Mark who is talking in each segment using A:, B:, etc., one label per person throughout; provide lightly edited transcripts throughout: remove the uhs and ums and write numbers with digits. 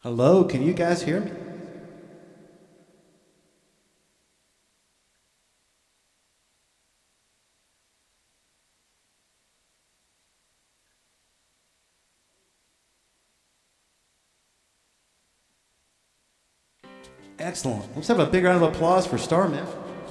A: Hello, can you guys hear me? Excellent. Let's have a big round of applause for Starman.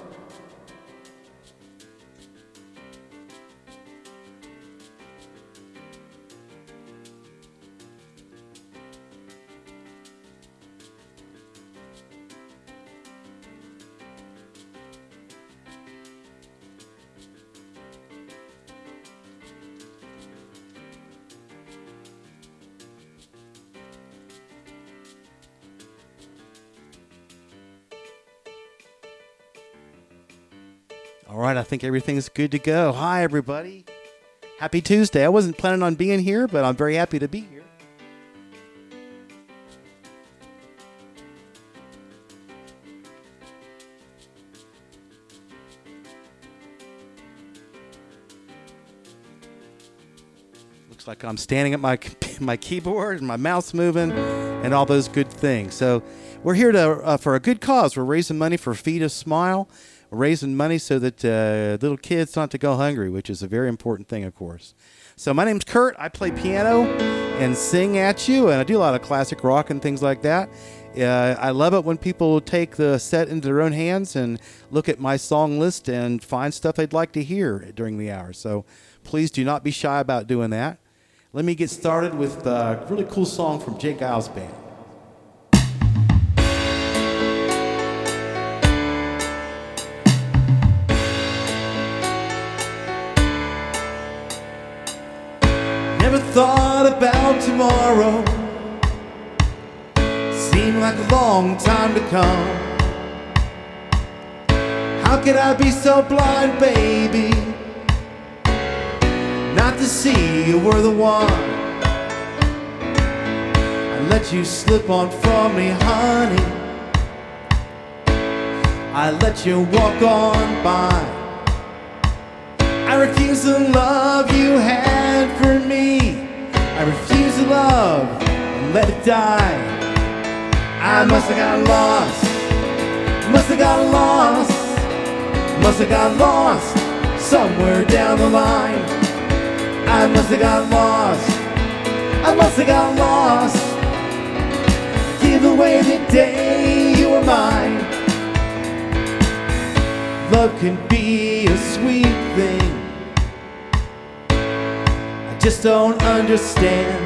A: All right, I think everything's good to go. Hi, everybody. Happy Tuesday. I wasn't planning on being here, but I'm very happy to be here. Looks like I'm standing at my keyboard and my mouse moving and all those good things. So we're here to for a good cause. We're raising money for Feed a Smile. We're raising money so that little kids don't have to go hungry, which is a very important thing, of course. So my name's Kurt. I play piano and sing at you, and I do a lot of classic rock and things like that. I love it when people take the set into their own hands and look at my song list and find stuff they'd like to hear during the hour. So please do not be shy about doing that. Let me get started with a really cool song from Jay Giles Band. Never thought about tomorrow. Seemed like a long time to come. How could I be so blind, baby, not to see you were the one? I let you slip on from me, honey. I let you walk on by. I refuse the love you had for me. I refuse to love and let it die. I must have got lost. Must have got lost. Must have got lost somewhere down the line. I must have got lost. I must have got lost. Give away the day you were mine. Love can be a sweet thing. I just don't understand.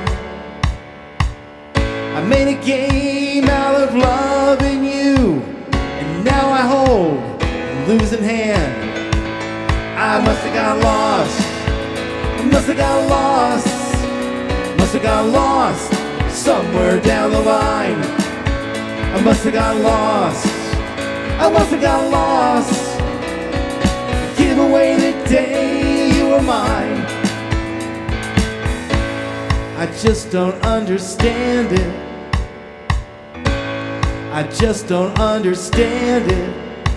A: I made a game out of loving you, and now I hold a losing hand. I must have got lost. Must have got lost. Must have got lost somewhere down the line. I must have got lost. I must have got lost. Give away the day you were mine. I just don't understand it. I just don't understand it.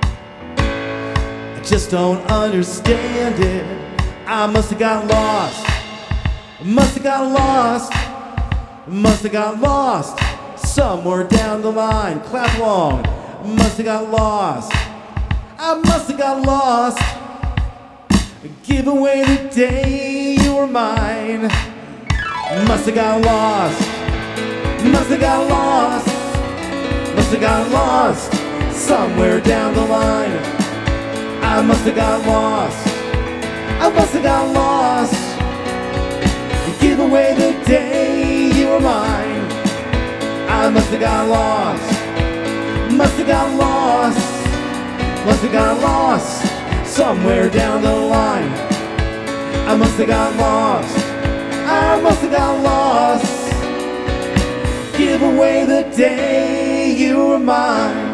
A: I just don't understand it. I must have got lost. Must have got lost. Must have got lost somewhere down the line. Clap along. Must have got lost. I must have got lost. Give away the day you were mine. Must have got lost. Must have got lost. Must have got lost somewhere down the line. I must have got lost. I must have got lost. Give away the day you were mine. I must have got lost. Must have got lost. Must have got lost somewhere down the line. I must have got lost. I must have got lost. Give away the day you were mine.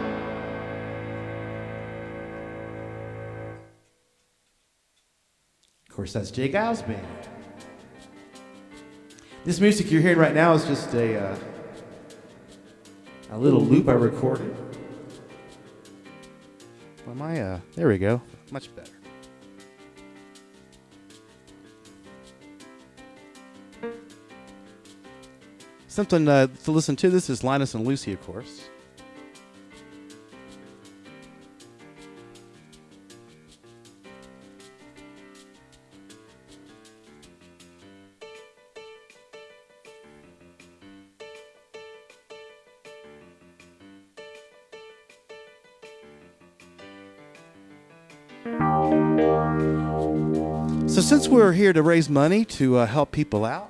A: Of course, that's Jay Giles Band. This music you're hearing right now is just a little loop I recorded. Am I? There we go. Much better. Something to listen to. This is Linus and Lucy, of course. So since we're here to raise money to help people out,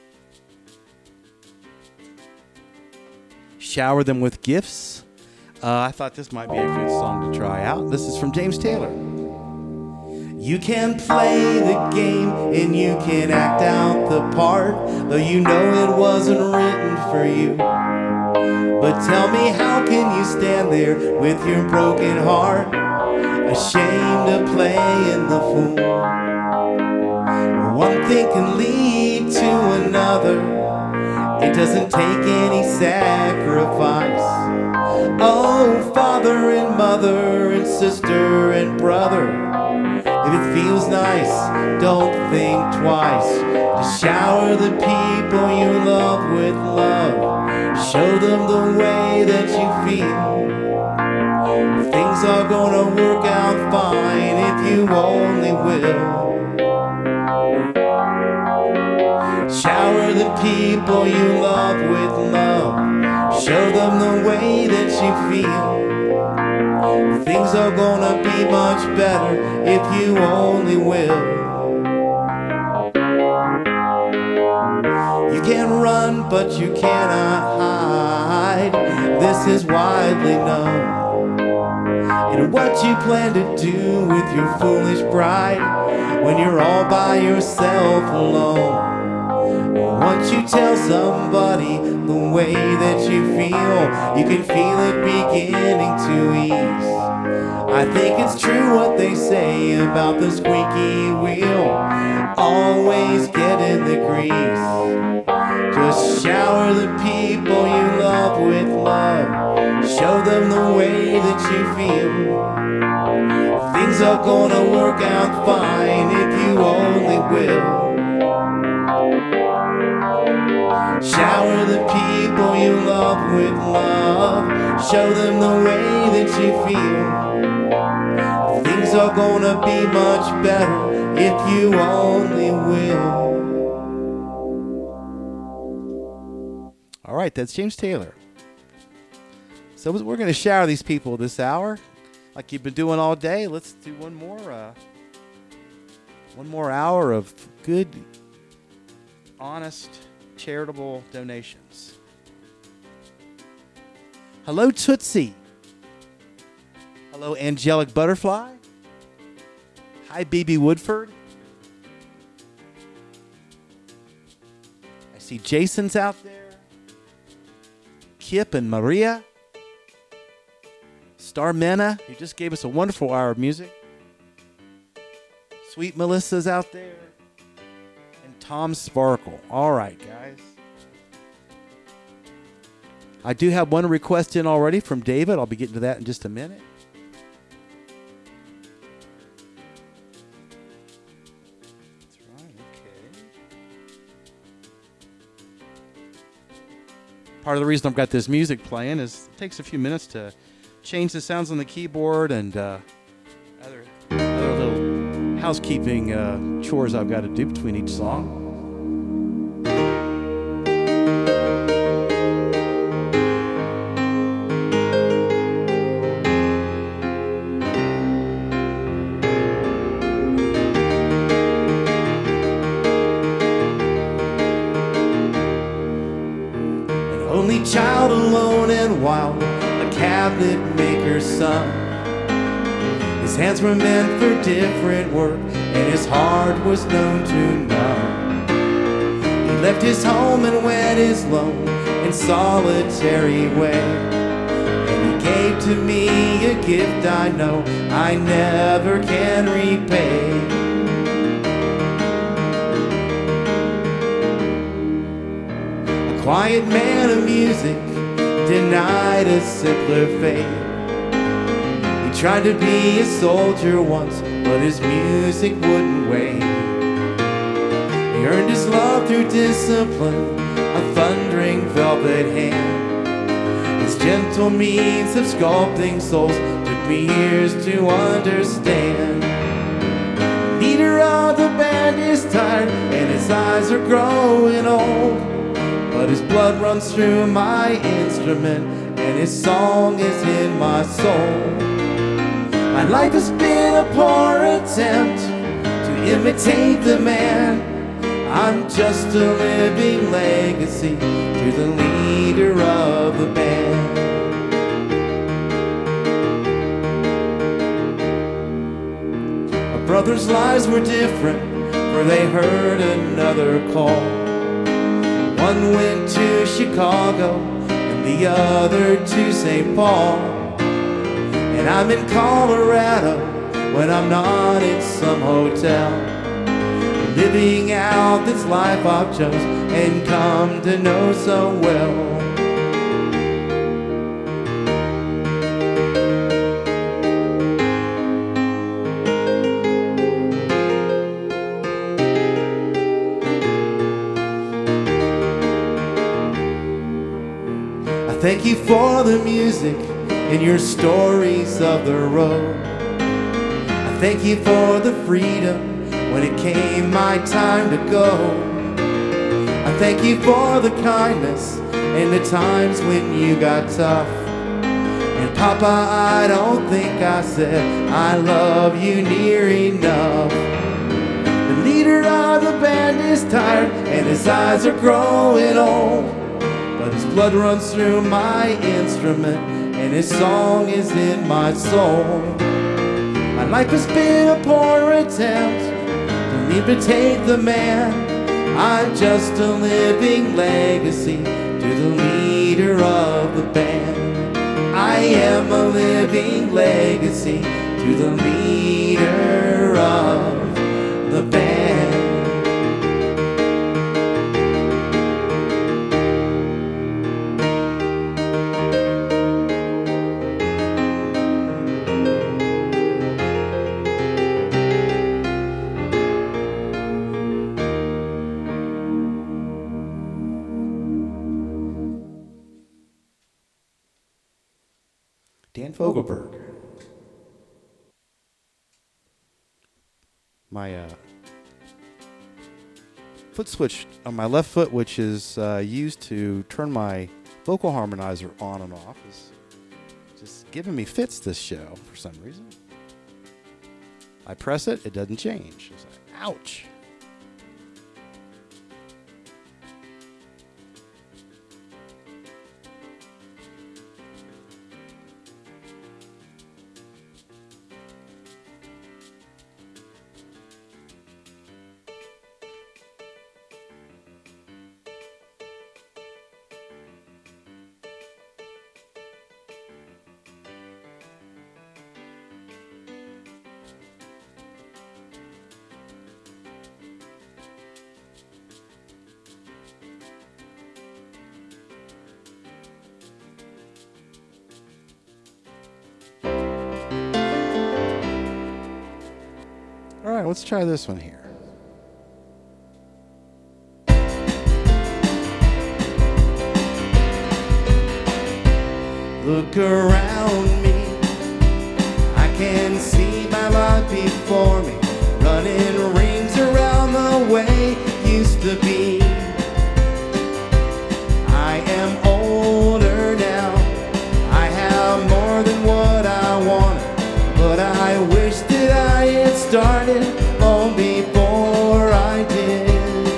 A: shower them with gifts, I thought this might be a good song to try out. This is from James Taylor. You can play the game and you can act out the part, though you know it wasn't written for you. But tell me, how can you stand there with your broken heart, ashamed of playing the fool? One thing can lead to another. It doesn't take any sacrifice. Oh, father and mother and sister and brother, if it feels nice, don't think twice. Just shower the people you love with love. Show them the way that you feel. Things are gonna work out fine if you only will. Shower the people you love with love. Show them the way that you feel. Things are gonna be much better if you only will. You can run, but you cannot hide. This is widely known. And what you plan to do with your foolish pride when you're all by yourself alone. Once you tell somebody the way that you feel, you can feel it beginning to ease. I think it's true what they say about the squeaky wheel, always get in the grease. Just shower the people you love with love. Show them the way that you feel. Things are gonna work out fine if you only will. Shower the people you love with love. Show them the way that you feel. Things are gonna be much better if you only will. All right, that's James Taylor. So we're going to shower these people this hour, like you've been doing all day. Let's do one more hour of good, honest, charitable donations. Hello, Tootsie. Hello, Angelic Butterfly. Hi, BB Woodford. I see Jason's out there. Kip and Maria. Star Mena, who just gave us a wonderful hour of music. Sweet Melissa's out there. And Tom Sparkle. All right, guys. I do have one request in already from David. I'll be getting to that in just a minute. That's right, okay. Part of the reason I've got this music playing is it takes a few minutes to change the sounds on the keyboard and other little housekeeping chores I've got to do between each song. An only child, alone and wild, cabinet maker's son. His hands were meant for different work, and his heart was known to none. He left his home and went his lone and solitary way, and he gave to me a gift I know I never can repay. A quiet man of music, denied a simpler fate. He tried to be a soldier once, but his music wouldn't wait. He earned his love through discipline, a thundering velvet hand. His gentle means of sculpting souls took me years to understand. The leader of the band is tired and his eyes are growing old, but his blood runs through my instrument and his song is in my soul. My life has been a poor attempt to imitate the man. I'm just a living legacy to the leader of the band. My brothers' lives were different, for they heard another call. One went to Chicago and the other to St. Paul. And I'm in Colorado when I'm not in some hotel, living out this life I've chose and come to know so well. I thank you for the music and your stories of the road. I thank you for the freedom when it came my time to go. I thank you for the kindness and the times when you got tough. And Papa, I don't think I said I love you near enough. The leader of the band is tired and his eyes are growing old, but his blood runs through my instrument and his song is in my soul. My life has been a poor attempt to imitate the man. I'm just a living legacy to the leader of the band. I am a living legacy to the leader of the band. Dan Fogelberg. My foot switch on my left foot, which is used to turn my vocal harmonizer on and off, is just giving me fits this show for some reason. I press it, it doesn't change. It's like, ouch. All right, let's try this one here. Look around me, I can see my life before me, running rings around the way it used to be. I am older now, I have more than what I wanted, but I wish that I had started long before I did.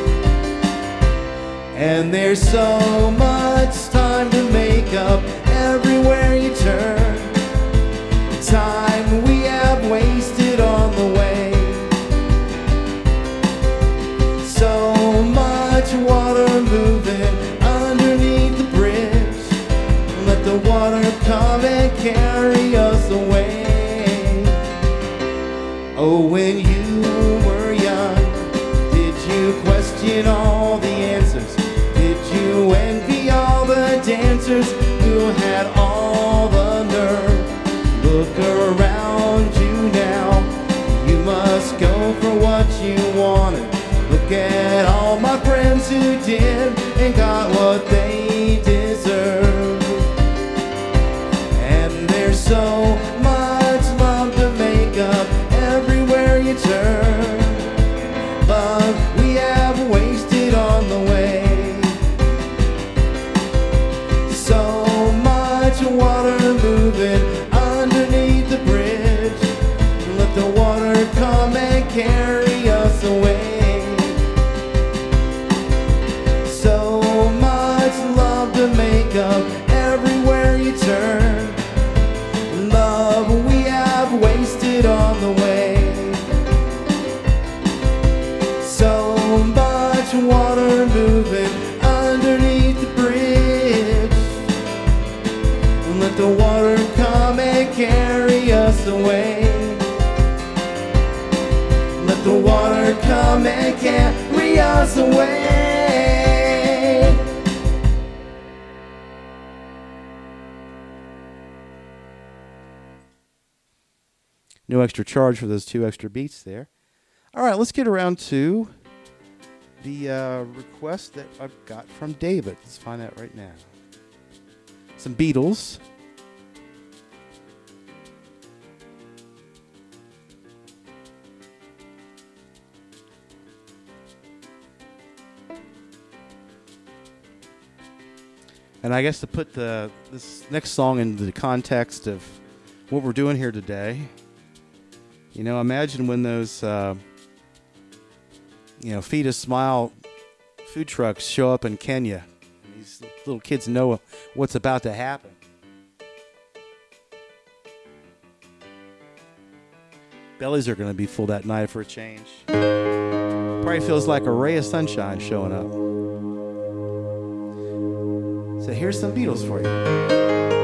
A: And there's so much time to make up everywhere you turn, time we have wasted on the way. So much water moving underneath the bridge, let the water come and carry us away. Oh, when you were young, did you question all the answers? Did you envy all the dancers who had all the nerve? Look around you now, you must go for what you wanted. Look at all my friends who did and got watch water moving underneath the bridge. And let the water come and carry us away. Let the water come and carry us away. No extra charge for those 2 extra beats there. All right, let's get around to the request that I've got from David. Let's find out right now. Some Beatles. And I guess to put this next song into the context of what we're doing here today, you know, imagine when those, Feed a Smile food trucks show up in Kenya. And these little kids know what's about to happen. Bellies are going to be full that night for a change. Probably feels like a ray of sunshine showing up. So here's some Beatles for you.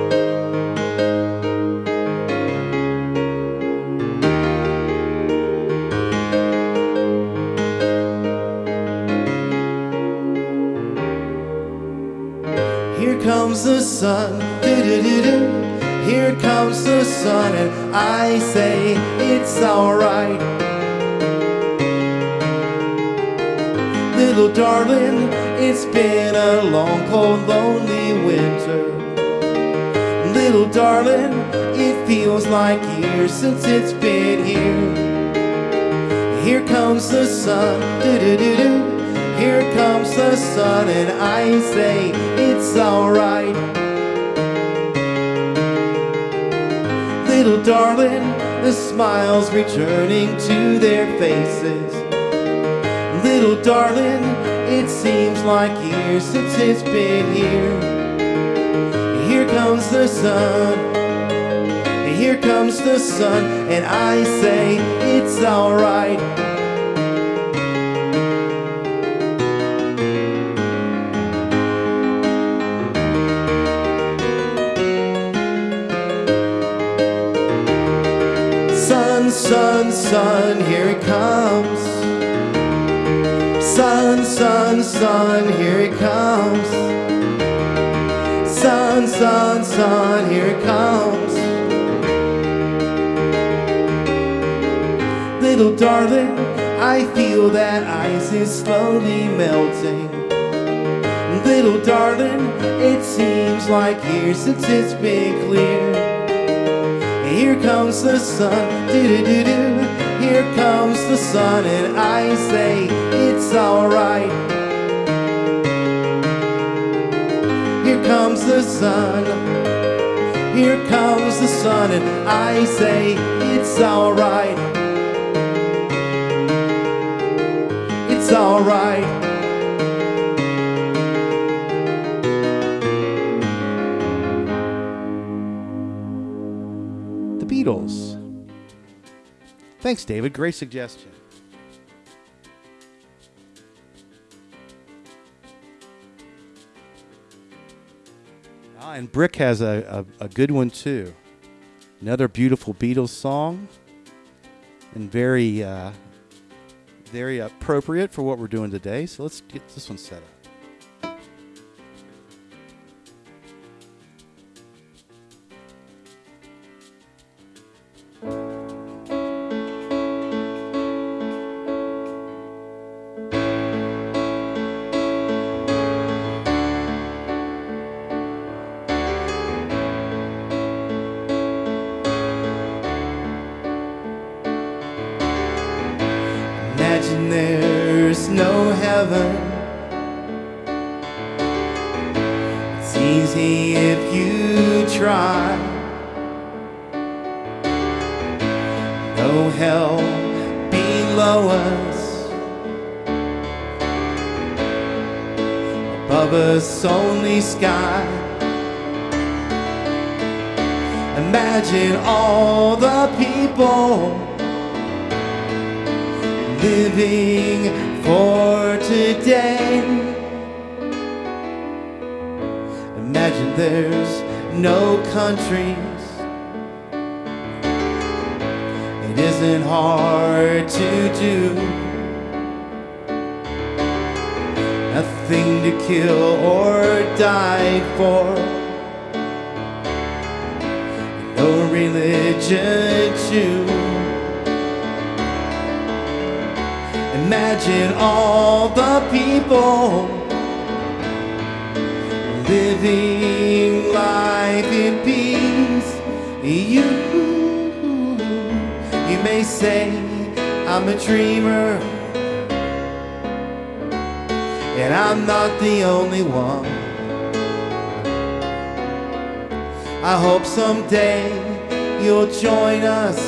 A: Here comes the sun, do-do-do-do. Here comes the sun, and I say it's alright. Little darling, it's been a long, cold, lonely winter. Little darling, it feels like years since it's been here. Here comes the sun, do-do-do-do. Here comes the sun, and I say it's alright. Little darling, the smiles returning to their faces. Little darling, it seems like years since it's been here. Here comes the sun, here comes the sun, and I say it's alright. Sun, sun, here it comes. Sun, sun, sun, here it comes. Sun, sun, sun, here it comes. Little darling, I feel that ice is slowly melting. Little darling, it seems like years since it's been clear. Here comes the sun, do-do-do-do. Here comes the sun, and I say it's alright. Here comes the sun, here comes the sun, and I say it's alright. It's alright. Beatles. Thanks, David. Great suggestion. And Brick has a good one, too. Another beautiful Beatles song. And very appropriate for what we're doing today. So let's get this one set up. Imagine there's no heaven. It's easy if you try. No hell below us. Above us only sky. Imagine all the people living for today. Imagine there's no countries. It isn't hard to do. Nothing to kill or die for. No religion too. Imagine all the people living life in peace. You may say I'm a dreamer, and I'm not the only one. I hope someday you'll join us,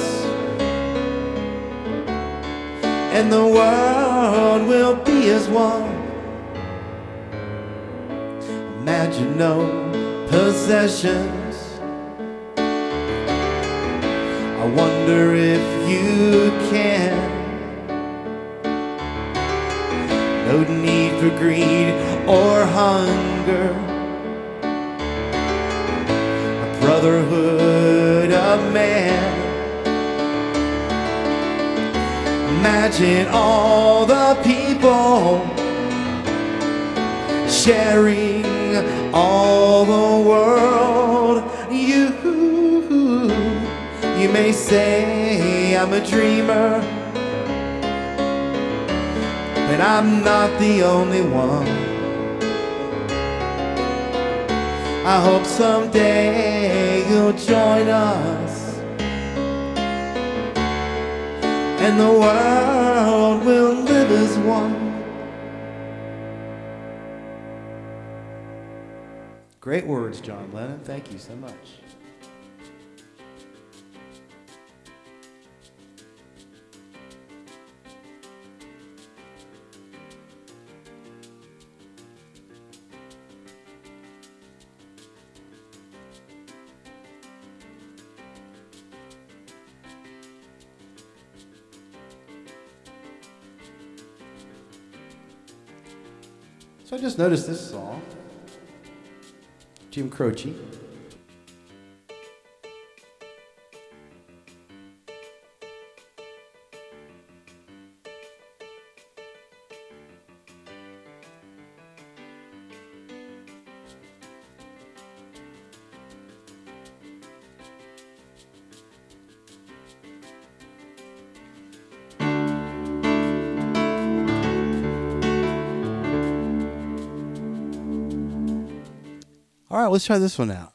A: and the world will be as one. Imagine no possessions. I wonder if you can. No need for greed or hunger. A brotherhood of man. Imagine all the people sharing all the world. You may say I'm a dreamer, but I'm not the only one. I hope someday you'll join us, and the world will live as one. Great words, John Lennon. Thank you so much. So I just noticed this song, Jim Croce. All right, let's try this one out.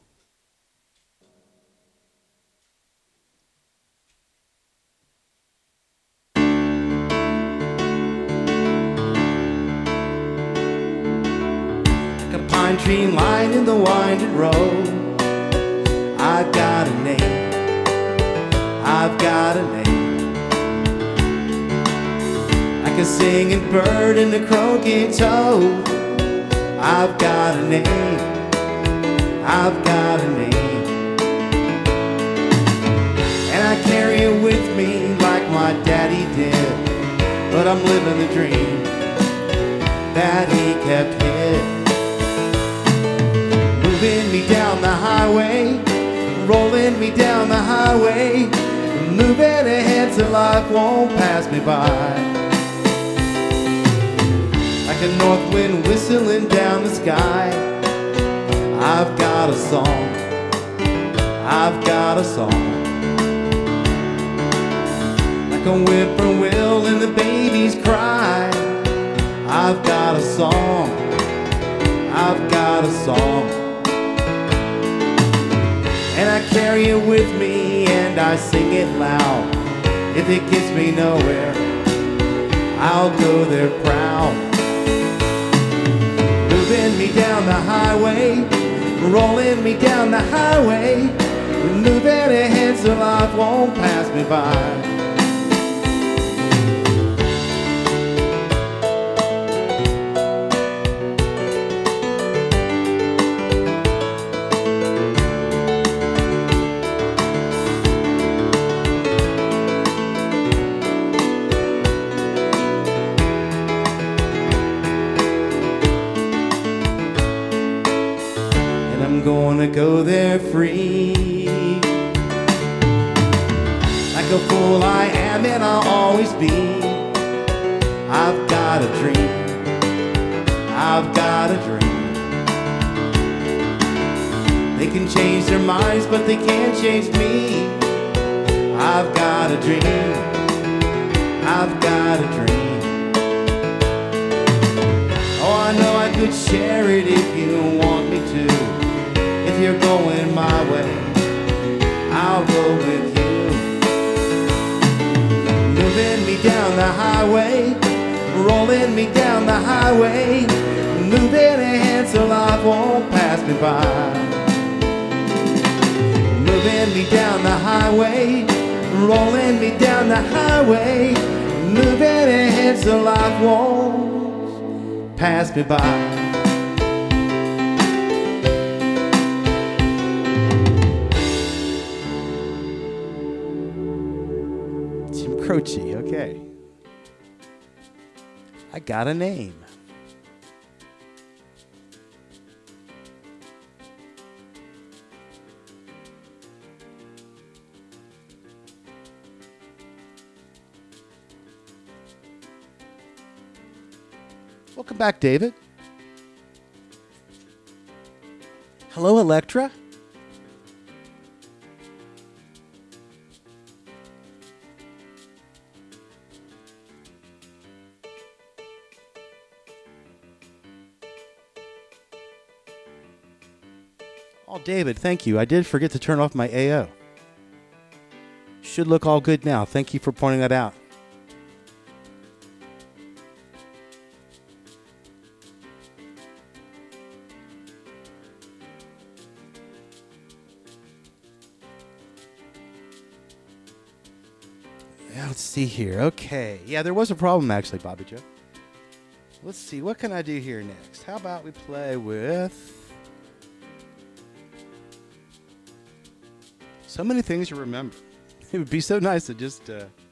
A: Like a pine tree lined in the winding road. I've got a name. I've got a name. Like a singing bird and a croaking toad. I've got a name. I've got a name, and I carry it with me like my daddy did. But I'm living the dream that he kept hid. Moving me down the highway, rolling me down the highway, moving ahead so life won't pass me by. Like a north wind whistling down the sky. I've got a song, I've got a song. Like a whippoorwill in the baby's cry. I've got a song, I've got a song. And I carry it with me and I sing it loud. If it gets me nowhere, I'll go there proud. Moving me down the highway, rolling me down the highway, moving ahead so life won't pass me by. wanna go there free. Like a fool I am and I'll always be. I've got a dream. I've got a dream. They can change their minds, but they can't change me. I've got a dream. I've got a dream. Oh, I know I could share it if you want me to. If you're going my way, I'll go with you. Moving me down the highway, rolling me down the highway, moving ahead so life won't pass me by. Moving me down the highway, rolling me down the highway, moving ahead so life won't pass me by. Jim Croce, okay. I got a name. Welcome back, David. Hello, Electra. Oh, David, thank you. I did forget to turn off my AO. Should look all good now. Thank you for pointing that out. Let's see here. Okay. Yeah, there was a problem, actually, Bobby Joe. Let's see. What can I do here next? How about we play with... So many things to remember. It would be so nice to just,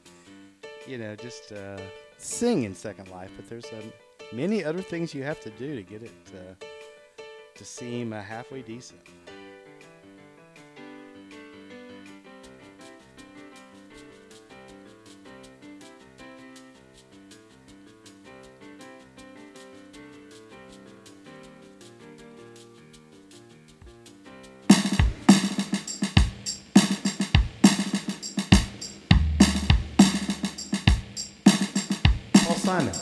A: sing in Second Life. But there's many other things you have to do to get it to seem halfway decent. Simon.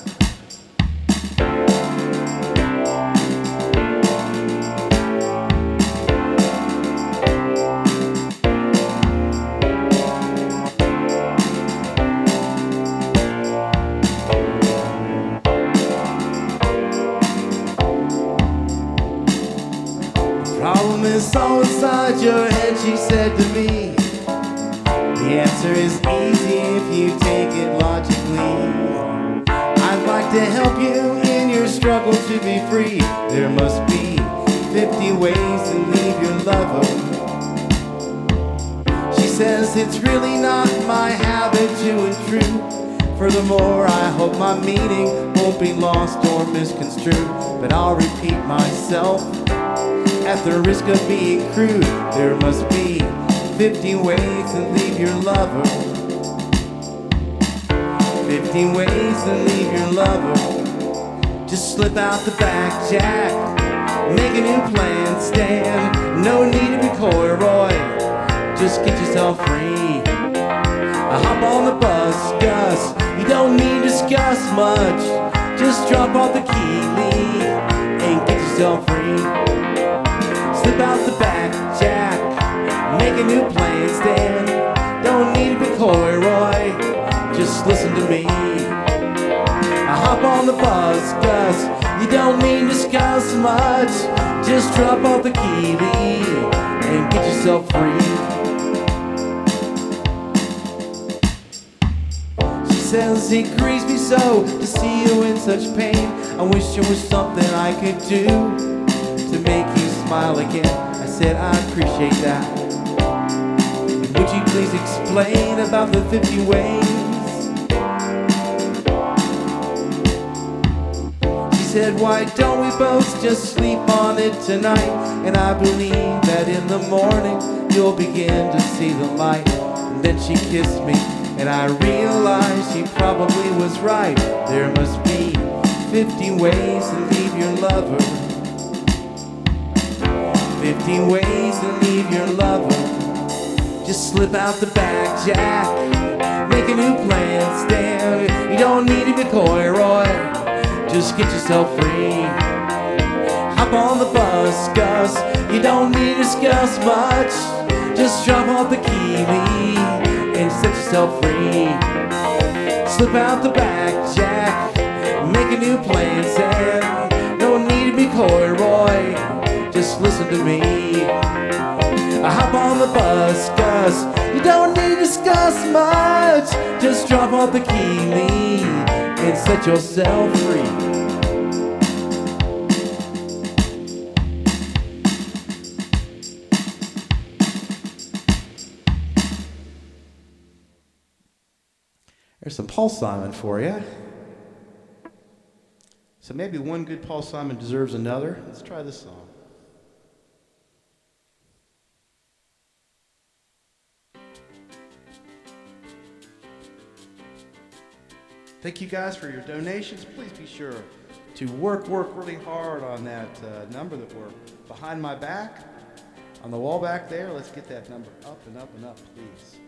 A: The problem is all inside your head, she said to me. The answer is easy if you take it logically. I'd like to help you in your struggle to be free. There must be 50 ways to leave your lover. She says it's really not my habit to intrude. Furthermore, I hope my meaning won't be lost or misconstrued. But I'll repeat myself at the risk of being crude. There must be 50 ways to leave your lover. 15 ways to leave your lover. Just slip out the back, Jack. Make a new plan, Stan. No need to be coy, Roy. Just get yourself free. Hop on the bus, Gus. You don't need to discuss much. Just drop off the key, Lee, and get yourself free. Slip out the back, Jack. Make a new plan, Stan. Don't need to be coy, Roy. Just listen to me. Hop on the bus, Gus. You don't need to discuss much. Just drop off the key, Lee, and get yourself free. She says it grieves me so to see you in such pain. I wish there was something I could do to make you smile again. I said I appreciate that. Would you please explain about the 50 ways? said, why don't we both just sleep on it tonight? And I believe that in the morning you'll begin to see the light. And then she kissed me, and I realized she probably was right. There must be 50 ways to leave your lover. 50 ways to leave your lover. Just slip out the back, Jack. Make a new plan, Stan. You don't need to be coy, Roy. Just get yourself free. Hop on the bus, Gus. You don't need to discuss much. Just drop off the key and set yourself free. Slip out the back, Jack. Make a new plan, Sam. No need to be coy, Roy. Just listen to me. Hop on the bus, Gus. You don't need to discuss much. Just drop off the key and set yourself free. There's some Paul Simon for you. So maybe one good Paul Simon deserves another. Let's try this song. Thank you guys for your donations. Please be sure to work really hard on that number that we're behind my back. On the wall back there, let's get that number up and up and up, please.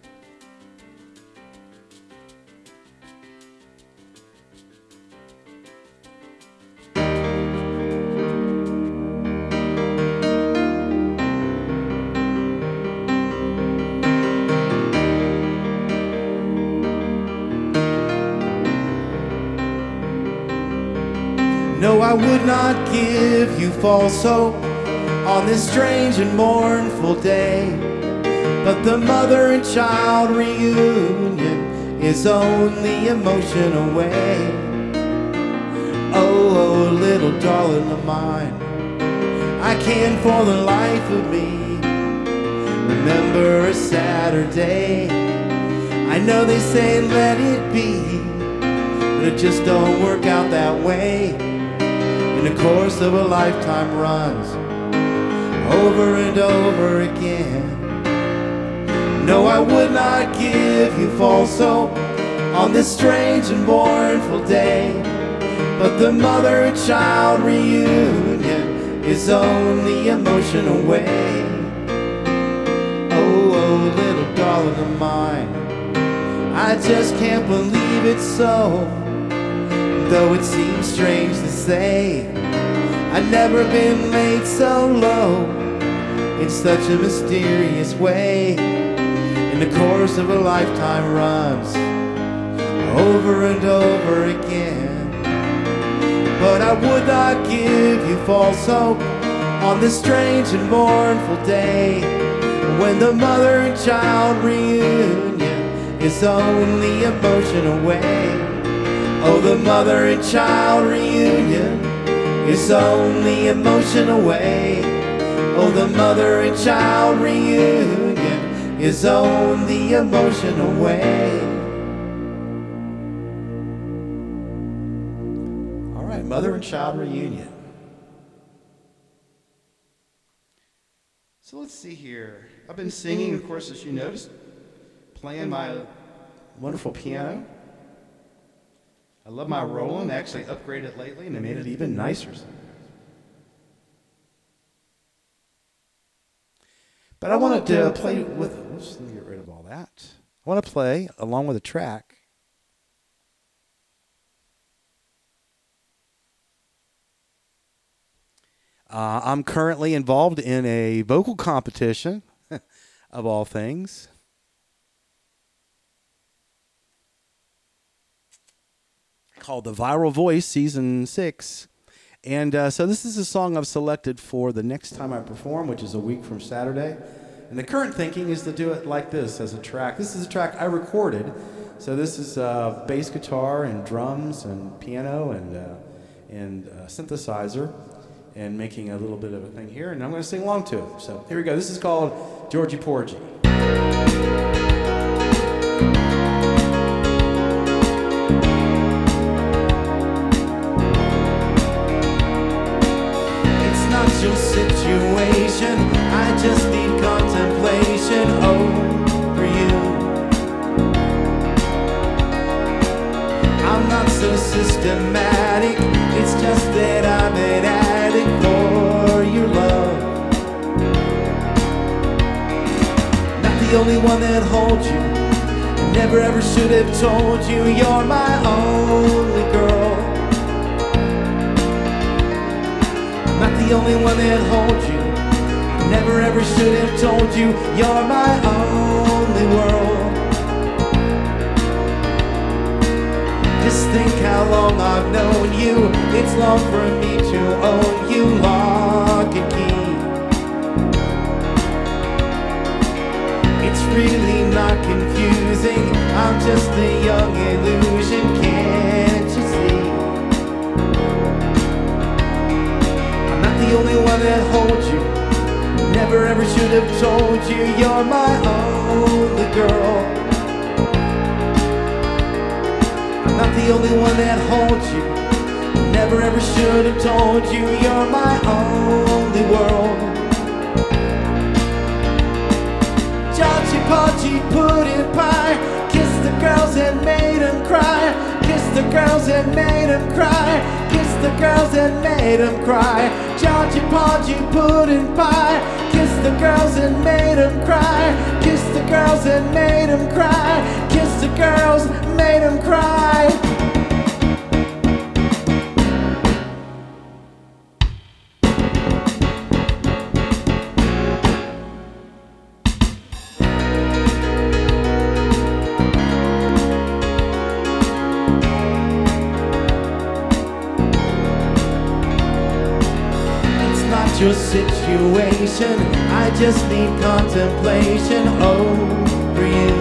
A: No, I would not give you false hope on this strange and mournful day, but the mother and child reunion is only emotion away. Oh, little darling of mine, I can't for the life of me remember a Saturday. I know they say let it be, but it just don't work out that way. And the course of a lifetime runs over and over again. No, I would not give you false hope on this strange and mournful day, but the mother and child reunion is only emotion away. Oh, little darling of mine, I just can't believe it's so. Though it seems strange to say, I've never been laid so low in such a mysterious way. And the course of a lifetime runs over and over again. But I would not give you false hope on this strange and mournful day, when the mother and child reunion is only emotion away. Oh, the mother and child reunion is only emotion away. Oh, the mother and child reunion is only emotion away. All right, mother and child reunion. So let's see here. I've been singing, of course, as you noticed, playing my wonderful piano. I love my Roland. They actually upgraded it lately, and they made it even nicer. But I wanted to play with, let me get rid of all that. I want to play along with a track. I'm currently involved in a vocal competition, of all things. Called The Viral Voice Season 6. And so this is a song I've selected for the next time I perform, which is a week from Saturday. And the current thinking is to do it like this as a track. This is a track I recorded. So this is bass guitar and drums and piano and synthesizer and making a little bit of a thing here. And I'm going to sing along to it. So here we go. This is called Georgie Porgy. your situation. I just need contemplation over you. I'm not so systematic, it's just that I'm an addict for your love. Not the only one that holds you, never ever should have told you you're my only girl. Not the only one that holds you, never ever should have told you you're my only world. Just think how long I've known you, it's long for me to own you, lock and key. It's really not confusing, I'm just a young illusion, can't you see? I'm not the only one that holds you, never ever should have told you you're my only girl. I'm not the only one that holds you, never ever should have told you you're my only world. Chachi Pachi pudding pie, kiss the girls and made them cry, kiss the girls and made them cry, kiss the girls and made them cry. Chachi Pachi pudding pie, kiss the girls and made them cry, kiss the girls and made them cry, kiss the girls, made them cry. Your situation, I just need contemplation over you.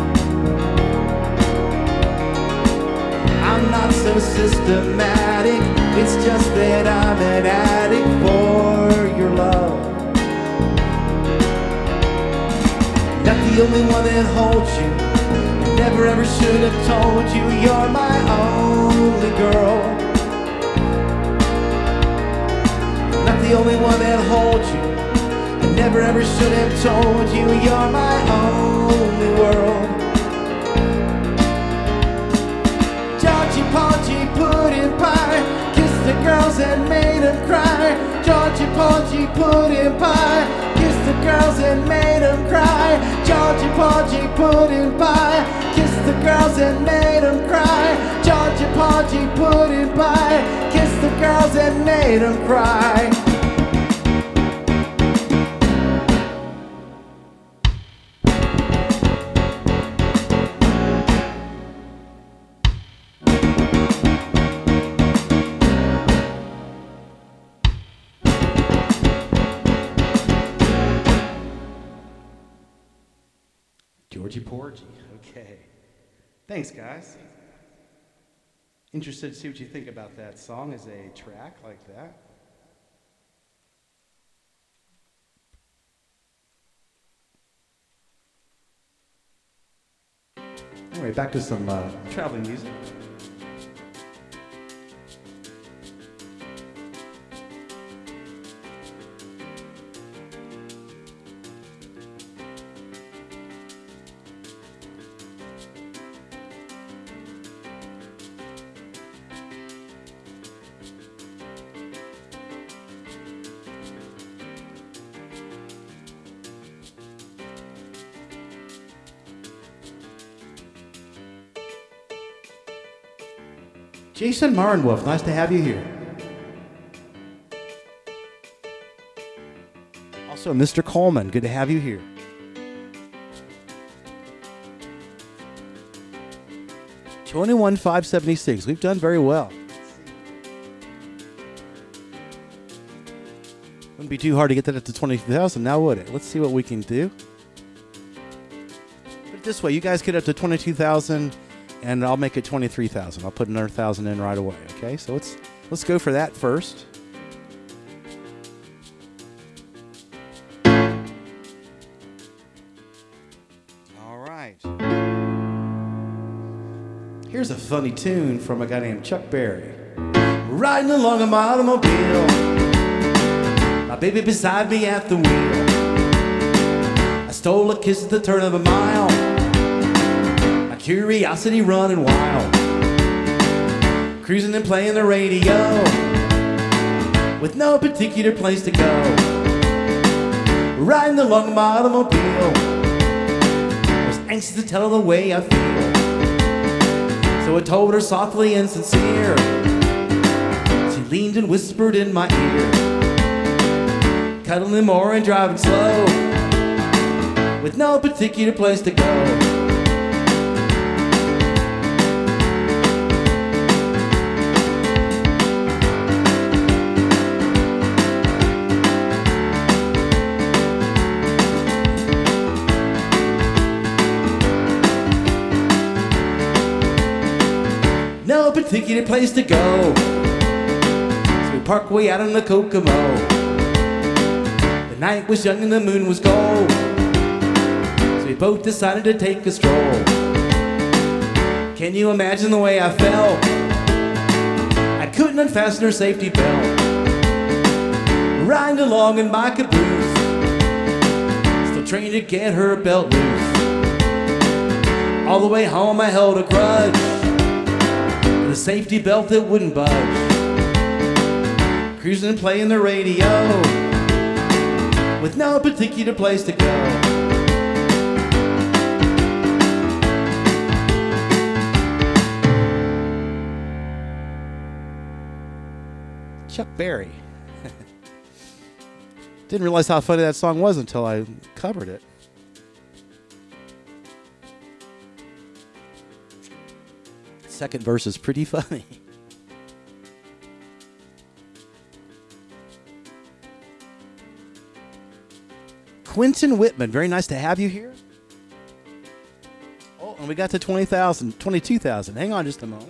A: I'm not so systematic, it's just that I'm an addict for your love. Not the only one that holds you, never ever should have told you you're my only girl. Not the only one that holds you, I never ever should have told you you're my only world. Georgie Porgy pudding pie, kiss the girls and made them cry. Georgie Porgy pudding pie, kiss the girls and made them cry. Georgie Porgy pudding pie, kiss the girls and made them cry. Georgie Porgy pudding pie, kiss the girls and made them cry. Georgie Porgy, okay. Thanks, guys. Interested to see what you think about that song as a track like that. Anyway, back to some traveling music. Jason Marenwolf, nice to have you here. Also, Mr. Coleman, good to have you here. $21,576, we've done very well. Wouldn't be too hard to get that up to 22,000 now, would it? Let's see what we can do. Put it this way, you guys get up to 22,000 and I'll make it 23,000. I'll put another 1,000 in right away, okay? So let's go for that first. All right. Here's a funny tune from a guy named Chuck Berry. Riding along in my automobile. my baby beside me at the wheel. I stole a kiss at the turn of a mile, my curiosity running wild, cruising and playing the radio with no particular place to go, riding along in my automobile, I was anxious to tell her the way I feel. So I told her softly and sincere. She leaned and whispered in my ear, cuddling more and driving slow with no particular place to go. No particular place to go, so we parked way out in the Kokomo. The night was young and the moon was gold, so we both decided to take a stroll. Can you imagine the way I felt? I couldn't unfasten her safety belt, riding along in my caboose, still trying to get her belt loose. All the way home I held a grudge, the safety belt that wouldn't budge, cruising and playing the radio with no particular place to go. Chuck Berry. Didn't realize how funny that song was until I covered it. Second verse is pretty funny. Quentin Whitman, very nice to have you here. Oh, and we got to 20,000, 22,000. Hang on just a moment.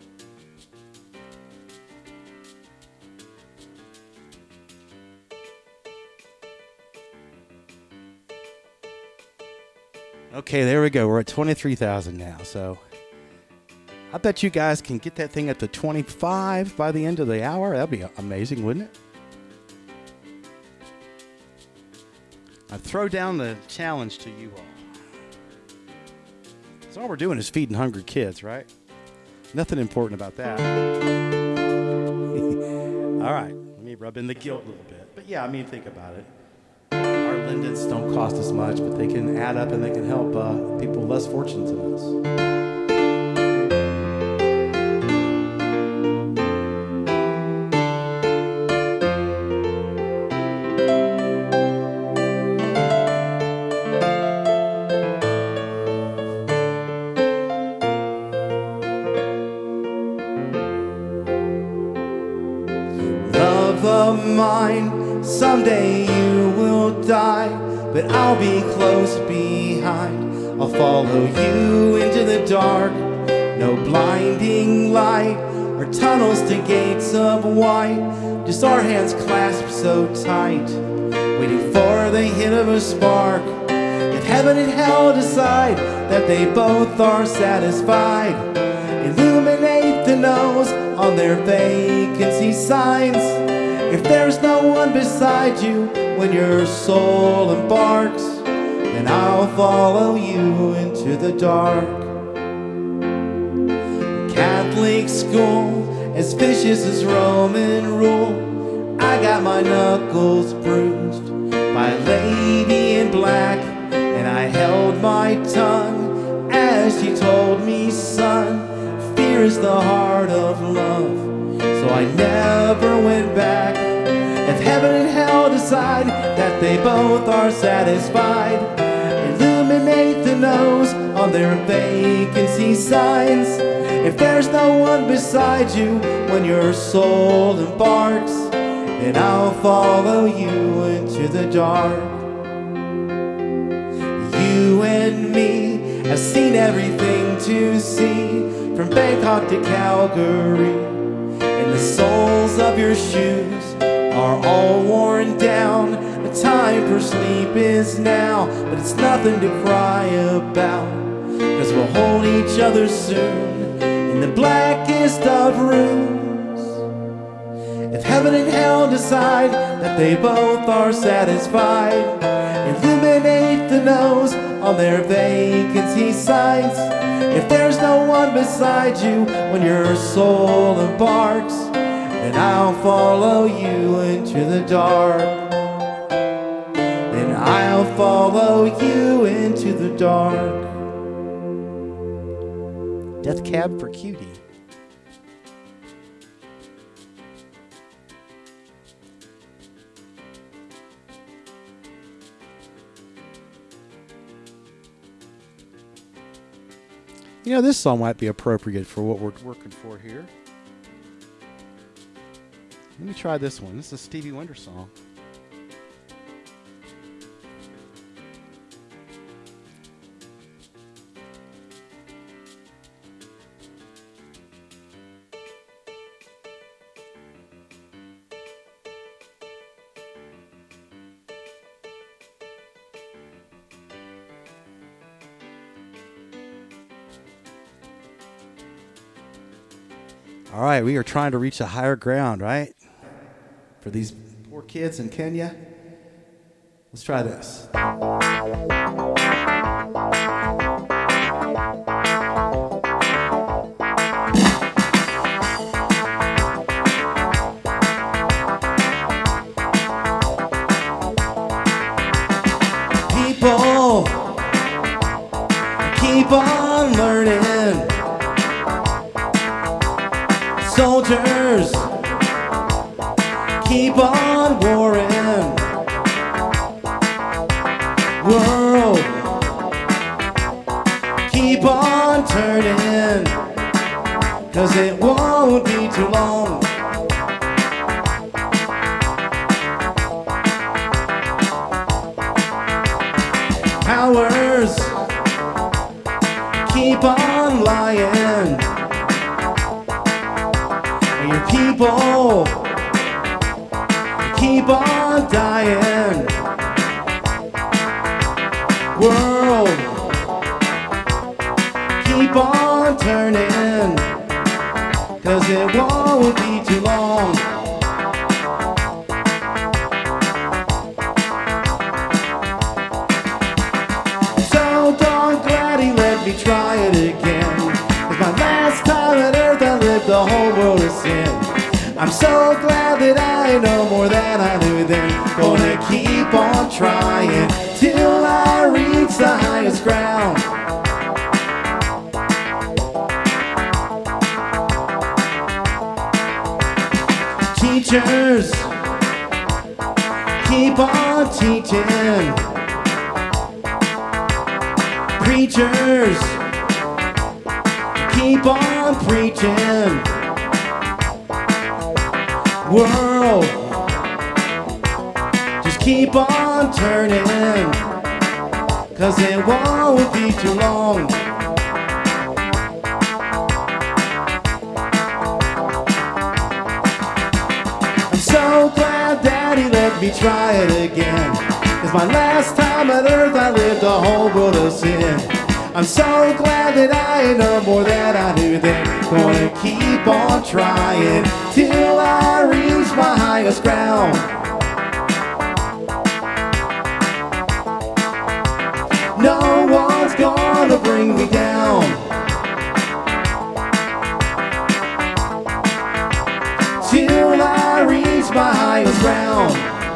A: Okay, there we go. We're at 23,000 now, so I bet you guys can get that thing up to 25 by the end of the hour. That'd be amazing, wouldn't it? I throw down the challenge to you all. So all we're doing is feeding hungry kids, right? Nothing important about that. All right, let me rub in the guilt a little bit. But yeah, I mean, think about it. Our Lindens don't cost us much, but they can add up and they can help people less fortunate than us. Someday you will die, but I'll be close behind. I'll follow you into the dark. No blinding light or tunnels to gates of white. Just our hands clasped so tight, waiting for the hit of a spark. If heaven and hell decide that they both are satisfied, illuminate the nose on their vacancy signs. If there's no one beside you when your soul embarks, then I'll follow you into the dark. Catholic school, as vicious as Roman rule, I got my knuckles bruised by a lady in black, and I held my tongue as she told me, son, fear is the heart of love. So I never went back. If heaven and hell decide that they both are satisfied, illuminate the nose on their vacancy signs. If there's no one beside you when your soul embarks, then I'll follow you into the dark. You and me have seen everything to see, from Bangkok to Calgary, and the soles of your shoes are all worn down. The time for sleep is now, but it's nothing to cry about, 'cause we'll hold each other soon in the blackest of rooms. If Heaven and hell decide that they both are satisfied. Illuminate the nose on their vacancy sights. If there's no one beside you when your soul embarks, then I'll follow you into the dark. Then I'll follow you into the dark. Death Cab for Cutie. You know, this song might be appropriate for what we're working for here. Let me try this one. This is a Stevie Wonder song. All right, we are trying to reach a higher ground, right? For these poor kids in Kenya. Let's try this. People, keep on learning. Soldiers, keep on warring. World, keep on turning, 'cause it won't be too long. Powers, keep on lying. Your people keep on dying. World, keep on turning, 'cause it won't be too long. So darn glad he let me try it again. It's my last time on earth, I lived the whole world of sin. I'm so glad that I know more than I knew then. Gonna keep on trying till I reach the highest ground. Teachers, keep on teaching. Preachers, keep on preaching. World, just keep on turning, 'cause it won't be too long. I'm so glad that he let me try it again. 'Cause my last time on earth I lived a whole world of sin. I'm so glad that I know more than I knew then. Gonna keep on trying till I reach my highest ground. No one's gonna bring me down. Till I reach my highest ground.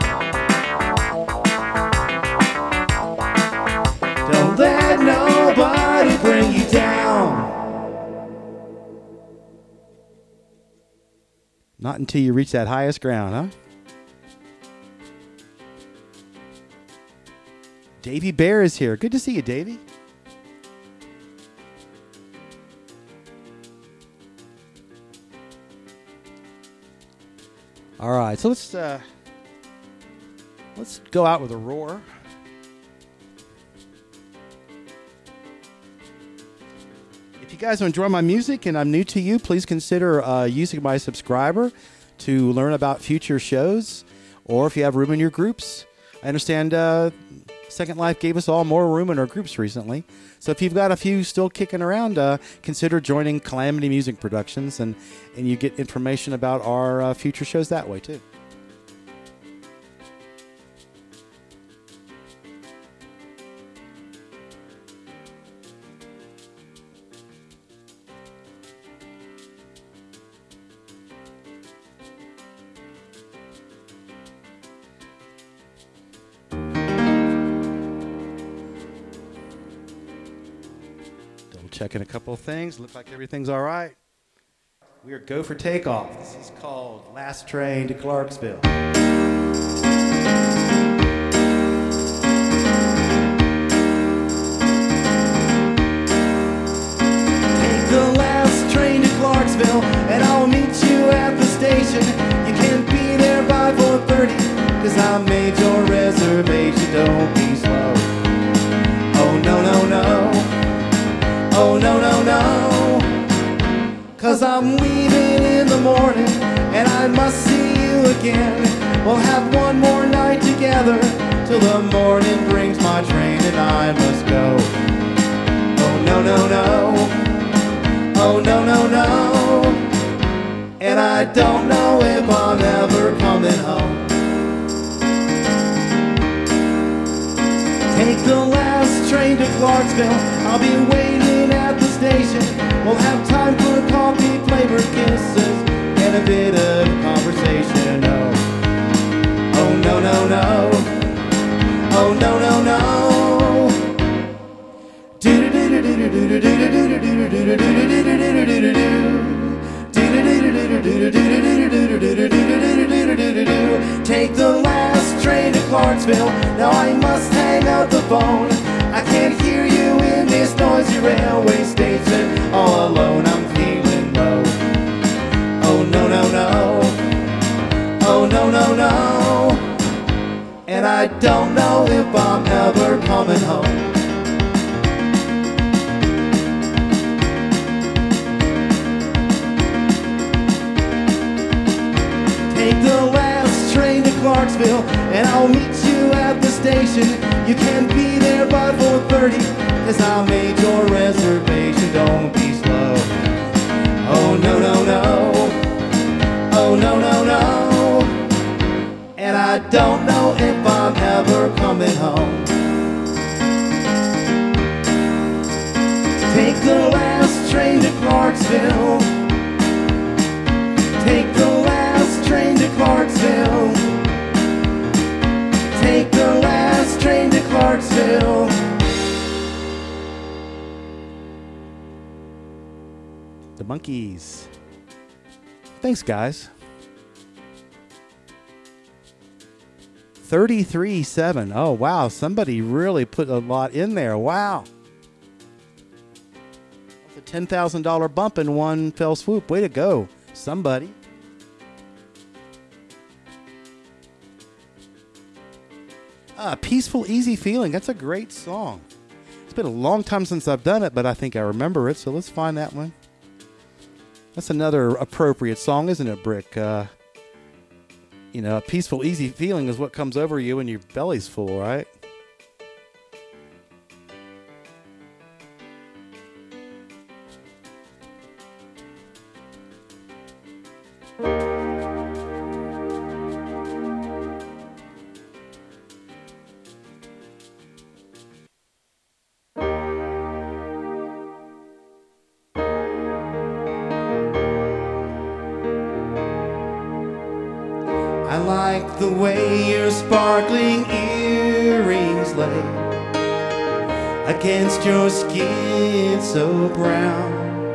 A: Don't let nobody bring you down. Not until you reach that highest ground, huh? Davy Bear is here. Good to see you, Davy. All right, so let's go out with a roar. If you guys enjoy my music and I'm new to you, please consider using my subscriber to learn about future shows, or if you have room in your groups. I understand Second Life gave us all more room in our groups recently. So if you've got a few still kicking around, consider joining Calamity Music Productions, and you get information about our future shows that way too. Checking a couple of things. Looks like everything's all right. We are go for takeoff. This is called Last Train to Clarksville. Take the last train to Clarksville, and I'll meet you at the station. You can't be there by 4:30, 'cause I made your reservation. Don't be slow. Oh, no, no, no. Oh, no, no, no, 'cause I'm leaving in the morning, and I must see you again. We'll have one more night together, till the morning brings my train, and I must go. Oh, no, no, no. Oh, no, no, no. And I don't know if I'm ever coming home. Take the last train to Clarksville. I'll be waiting at the station. We'll have time for coffee-flavored kisses and a bit of conversation. Oh, oh no, no, no. Oh, no, no, no. Take the last train to Clarksville. Now I must hang up the phone. I can't hear you in this noisy railway station. All alone, I'm feeling low. Oh no, no, no. Oh no, no, no. And I don't know if I'm ever coming home. Take the last train to Clarksville, and I'll meet you at the station. You can't be there by 4:30, 'cause I made your reservation. Don't be slow. Oh no, no, no. Oh no, no, no. And I don't know if I'm ever coming home. Take the last train to Clarksville. Take the last train to Clarksville. Take the last train to Clarksville. The Monkees. Thanks, guys. 33.7. Oh, wow. Somebody really put a lot in there. Wow. That's a $10,000 bump in one fell swoop. Way to go, somebody. Peaceful, Easy Feeling. That's a great song. It's been a long time since I've done it, but I think I remember it, so let's find that one. That's another appropriate song, isn't it, Brick? A peaceful, easy feeling is what comes over you when your belly's full, right? I like the way your sparkling earrings lay against your skin so brown.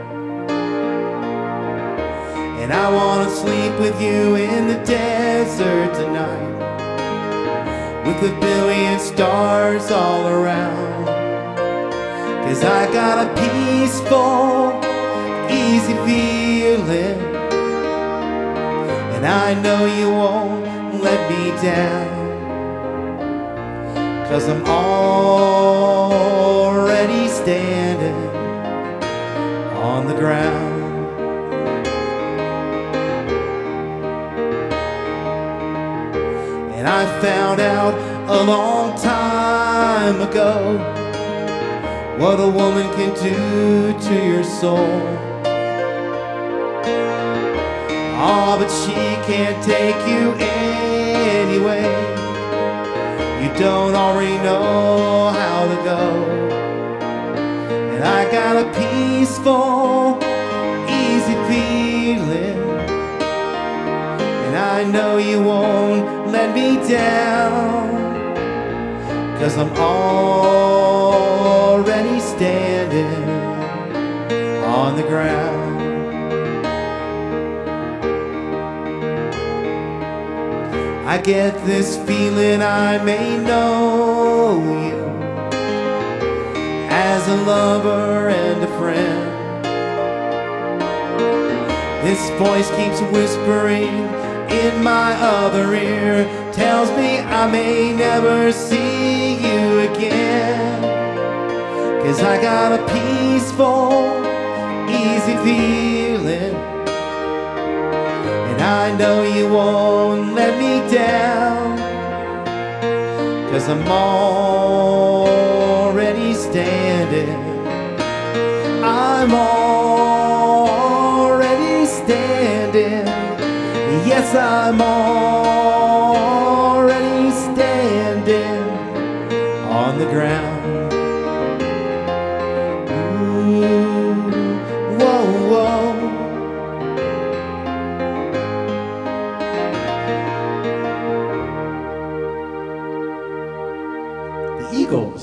A: And I want to sleep with you in the desert tonight, with a billion stars all around. 'Cause I got a peaceful, easy feeling, and I know you won't let me down. 'Cause I'm already standing on the ground. And I found out a long time ago. What a woman can do to your soul. Oh, but she can't take you anyway. You don't already know how to go. And I got a peaceful, easy feeling, and I know you won't let me down, 'cause I'm already standing on the ground. I get this feeling I may know you as a lover and a friend. This voice keeps whispering in my other ear, tells me I may never see you again. 'Cause I got a peaceful, easy feeling, and I know you won't let me down, 'cause I'm already standing. I'm already standing. Yes, I'm already standing on the ground. Ooh, whoa, whoa. The Eagles.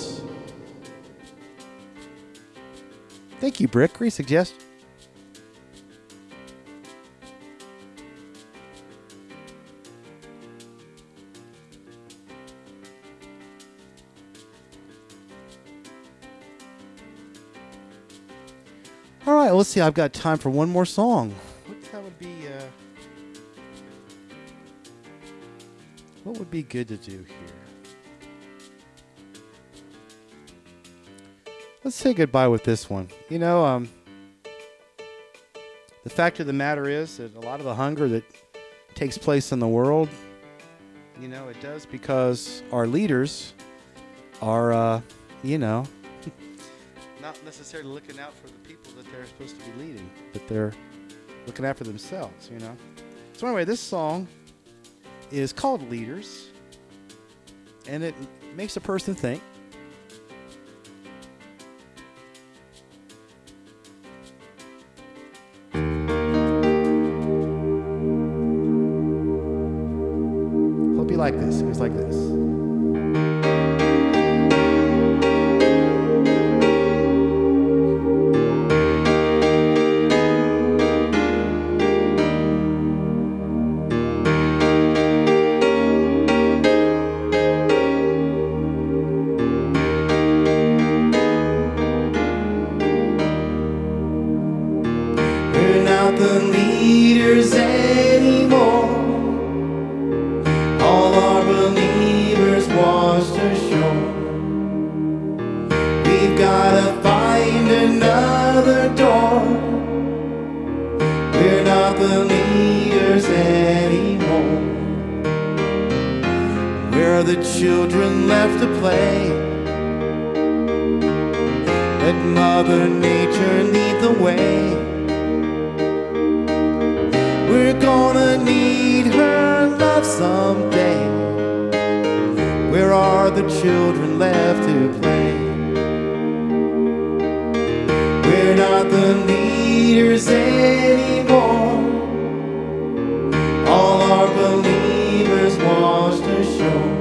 A: Thank you, Brick. Great suggestion. All right, let's see. I've got time for one more song. What would be good to do here? Let's say goodbye with this one. You know, the fact of the matter is that a lot of the hunger that takes place in the world, you know, it does because our leaders are, you know, not necessarily looking out for the people that they're supposed to be leading, but they're looking out for themselves, you know. So anyway, this song is called Leaders, and it makes a person think. Hope you like this. It goes like this. The leaders anymore. All our believers washed ashore. We've gotta find another door. We're not the leaders anymore. Where are the children left to play? Let Mother Nature lead the way. We're gonna need her love someday. Where are the children left to play? We're not the leaders anymore. All our believers washed ashore.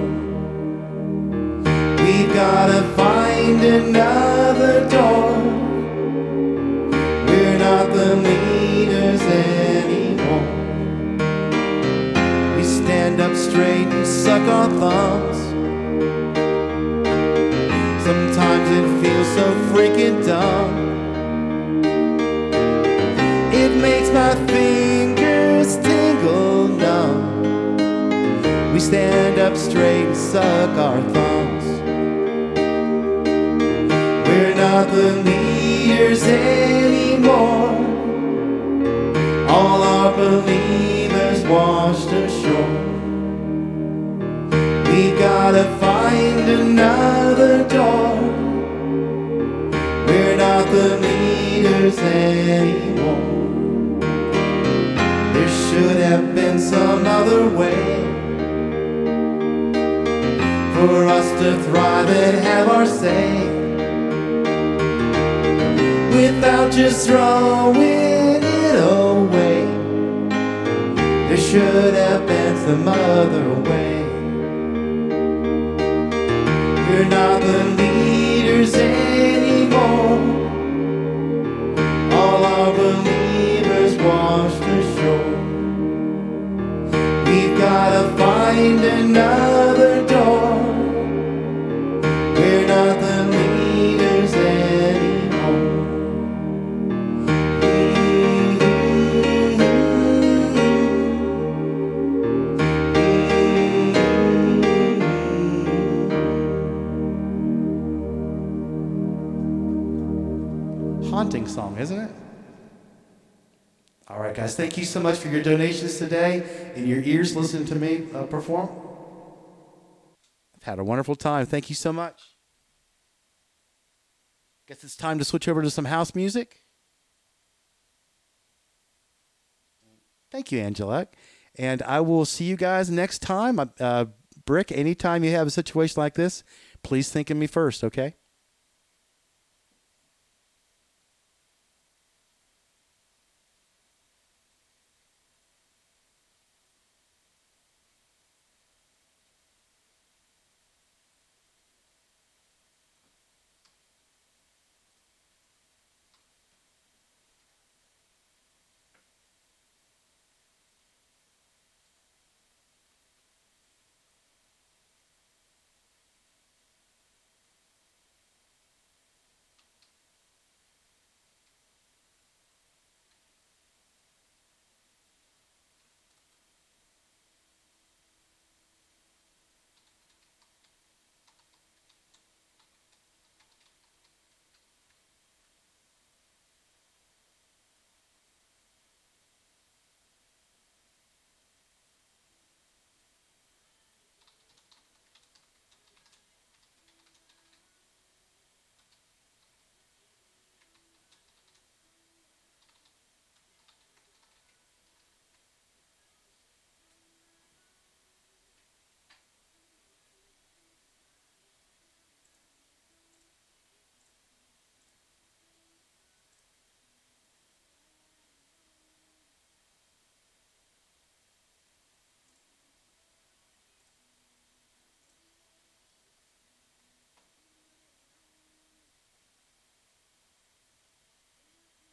A: We've gotta find another door. We're not the leaders anymore. We stand up straight and suck our thumbs. Sometimes it feels so freaking dumb. It makes my fingers tingle numb. We stand up straight and suck our thumbs. We're not the leaders anymore. All our believers washed ashore. We gotta find the leaders anymore. There should have been some other way for us to thrive and have our say, without just throwing it away. There should have been some other way. We're not the leaders anymore. All our believers washed ashore. We've gotta find another door. We're not the leaders anymore. Haunting song, isn't it? All right, guys, thank you so much for your donations today and your ears listening to me perform. I've had a wonderful time. Thank you so much. Guess it's time to switch over to some house music. Thank you, Angela. And I will see you guys next time. Brick, anytime you have a situation like this, please think of me first, okay?